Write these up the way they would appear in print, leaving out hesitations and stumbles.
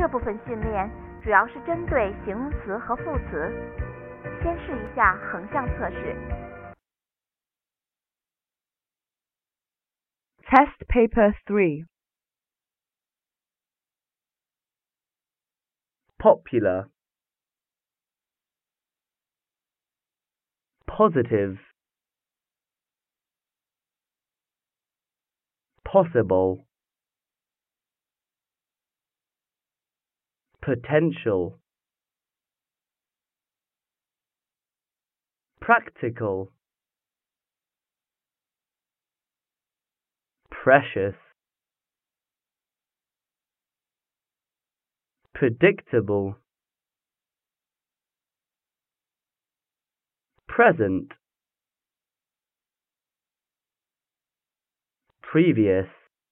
这部分训练主要是针对形容词和副词。先试一下横向测试。 Test Paper 3. Popular. Positive. Possible. Potential. Practical. Precious. Predictable. Present. Previous.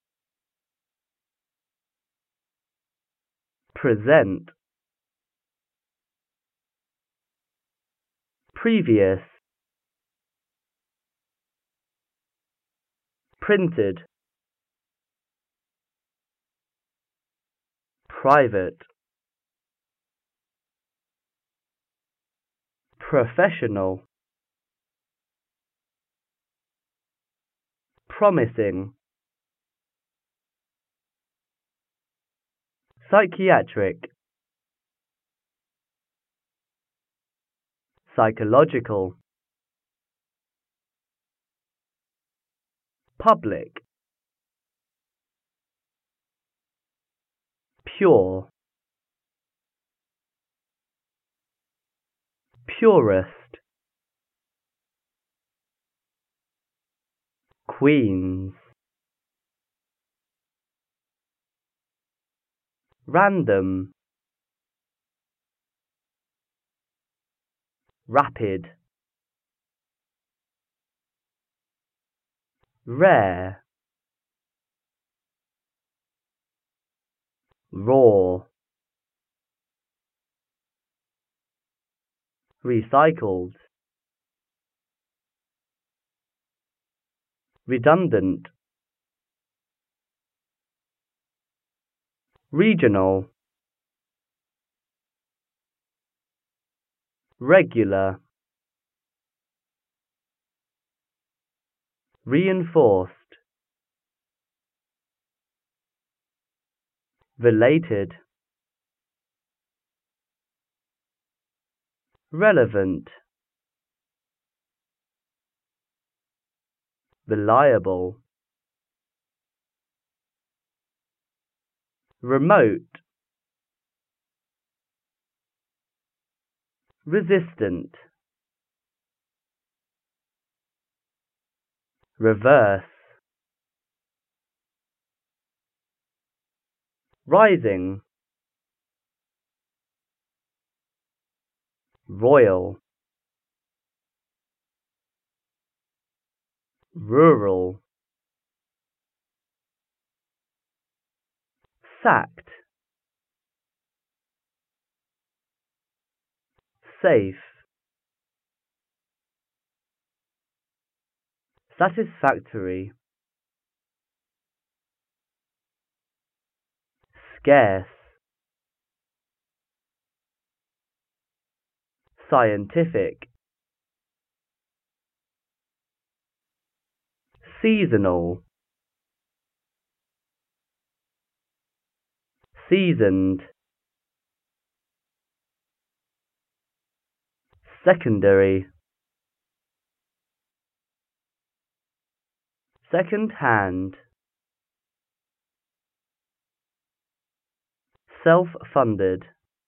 Present. Previous. Printed. Private. Professional. Promising. Psychiatric. Psychological. Public. Pure. Purest. Queens. Random. Rapid. Rare. Raw. Recycled. Redundant. Regional. Regular. Reinforced. Related. Relevant. Reliable. Remote. Resistant. Reverse. Rising. Royal. Rural. Sacked. Safe. Satisfactory. Scarce. Scientific. Seasonal. Seasoned. Secondary. Second-hand. Self-funded.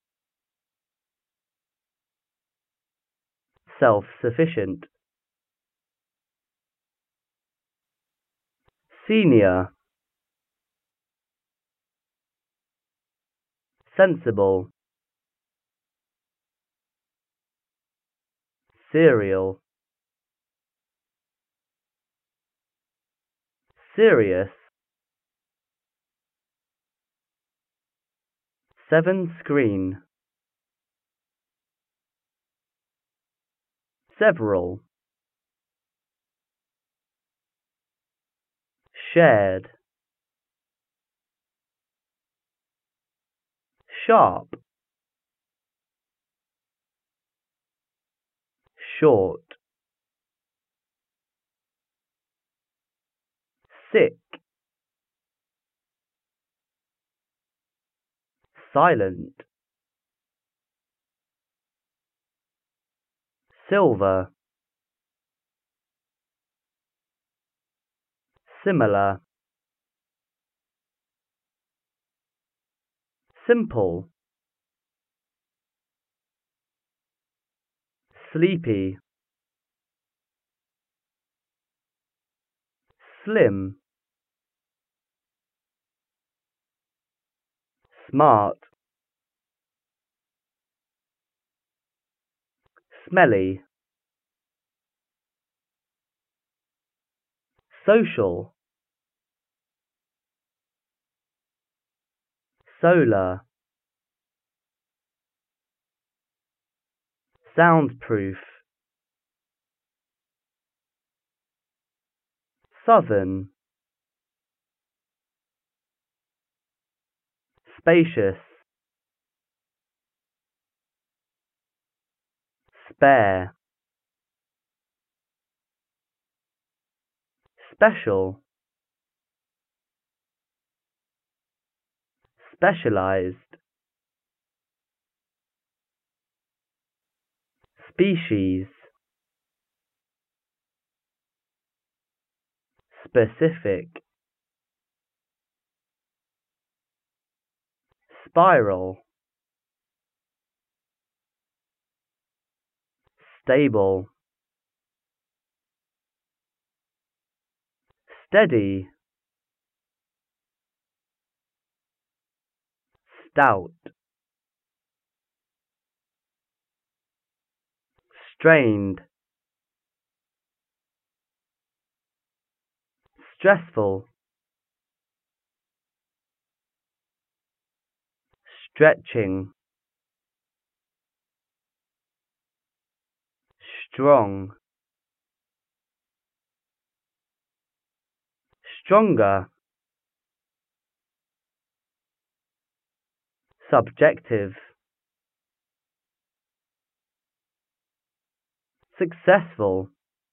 Self-sufficient. Senior. Sensible. Serial. Serious. 7-screen. Several. Shared. sharp, short, sick, silent, silver, similar, simple, sleepy, slim, smart, smelly, social, solar, soundproof, southern, spacious, spare, special, specialized, species, specific, spiral, stable, steady, stout, strained, stressful, stretching, strong, stronger, subjective, successful,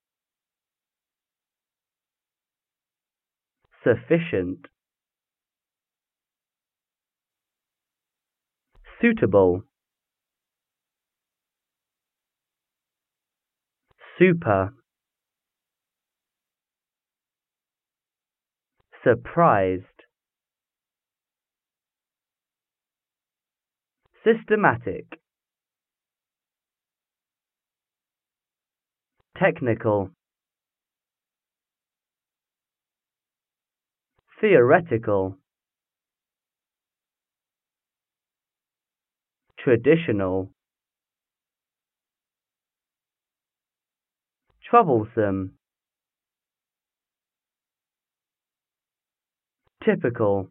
sufficient, suitable, super, surprised, systematic, technical, theoretical, traditional, troublesome, typical,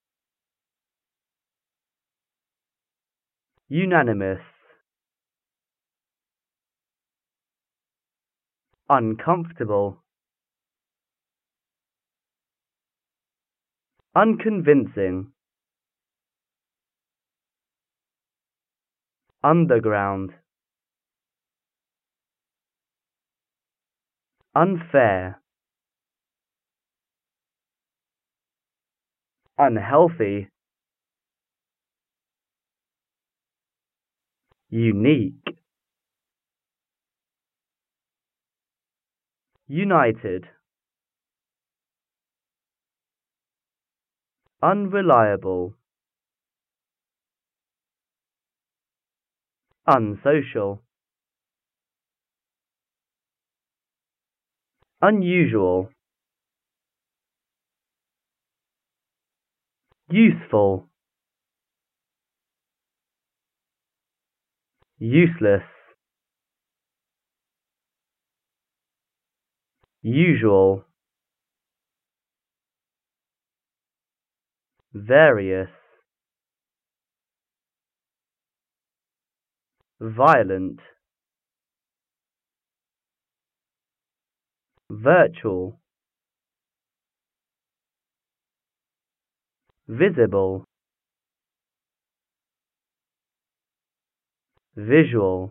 unanimous, uncomfortable, unconvincing, underground, unfair, unhealthy, unique, united, unreliable, unsocial, unusual, useful, useless, usual, various, violent, virtual, visible, visual,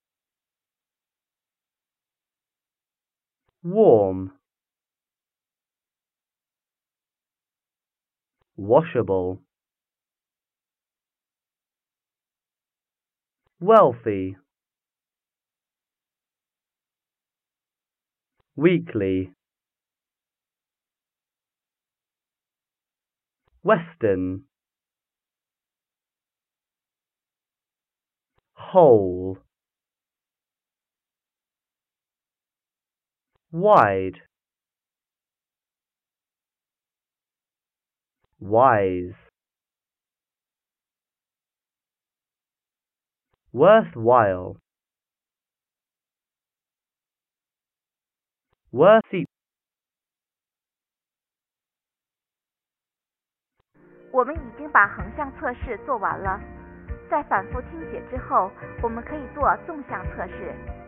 warm, washable, wealthy, weekly, western, whole, wide, wise, worthwhile, worthy。 我们已经把横向测试做完了，在反复听写之后，我们可以做纵向测试。